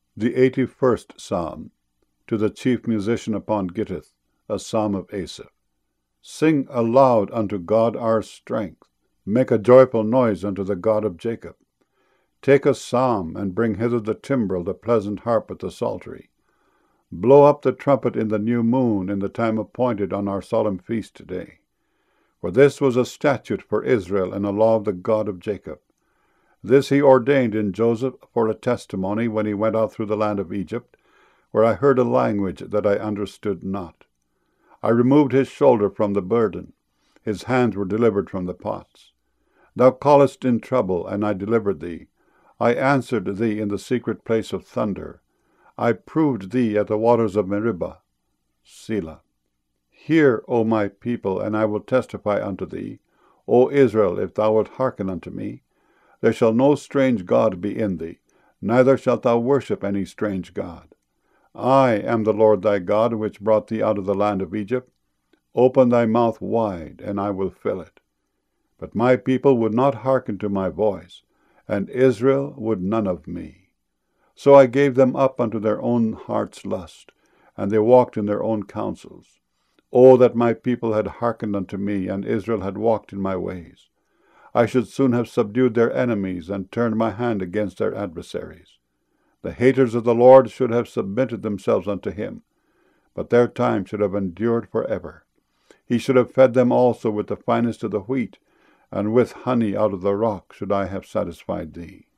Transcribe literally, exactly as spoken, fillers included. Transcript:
The eighty-first Psalm. To the chief musician upon Gittith, a psalm of Asaph. Sing aloud unto God our strength. Make a joyful noise unto the God of Jacob. Take a psalm, and bring hither the timbrel, the pleasant harp with the psaltery. Blow up the trumpet in the new moon, in the time appointed on our solemn feast today. For this was a statute for Israel, and a law of the God of Jacob. This he ordained in Joseph for a testimony when he went out through the land of Egypt, where I heard a language that I understood not. I removed his shoulder from the burden. His hands were delivered from the pots. Thou callest in trouble, and I delivered thee. I answered thee in the secret place of thunder. I proved thee at the waters of Meribah. Selah. Hear, O my people, and I will testify unto thee. O Israel, if thou wilt hearken unto me, there shall no strange god be in thee, neither shalt thou worship any strange god. I am the Lord thy God, which brought thee out of the land of Egypt. Open thy mouth wide, and I will fill it. But my people would not hearken to my voice, and Israel would none of me. So I gave them up unto their own heart's lust, and they walked in their own counsels. O that my people had hearkened unto me, and Israel had walked in my ways! I should soon have subdued their enemies, and turned my hand against their adversaries. The haters of the Lord should have submitted themselves unto him, but their time should have endured forever. He should have fed them also with the finest of the wheat, and with honey out of the rock should I have satisfied thee.